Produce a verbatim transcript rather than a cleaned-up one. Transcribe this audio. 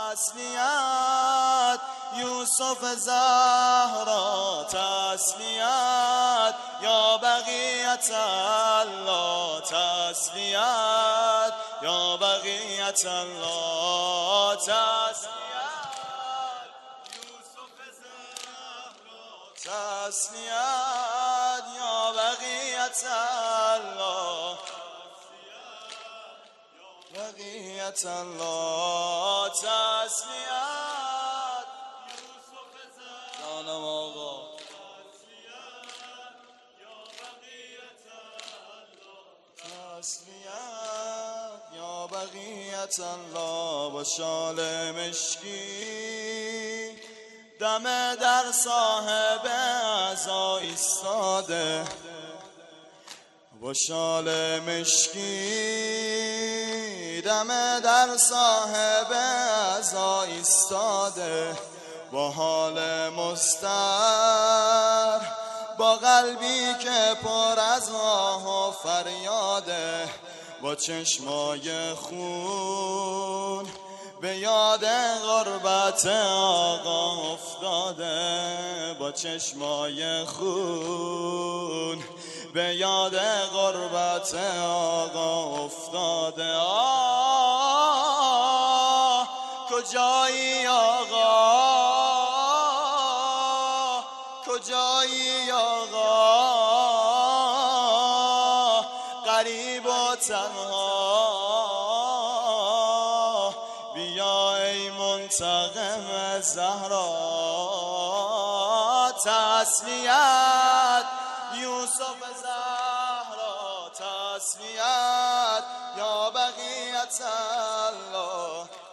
تسلیت یوسف زهرا تسلیت یا بقیت الله تسلیت یا بقیت الله تسلیت یوسف زهرا تسلیت یا بقیت الله بقیت الله تسلیت یوسف زهرا جانم آقا تسلیت یا بقیت الله با شال مشکی دم در صاحب عزا ایستاده با شال مشکی دم در صاحب عزا ایستاده با حال مستر با قلبی که پر از آه و فریاده با چشمای خون به یاد غربت آقا افتاده با چشمای خون به یاد غربت آقا افتاده آه کجایی آقا کجایی آقا غریب و تنها بیا ای منتقم زهرا تسلیت یوسف زهرا تسلیت یا بقیت الله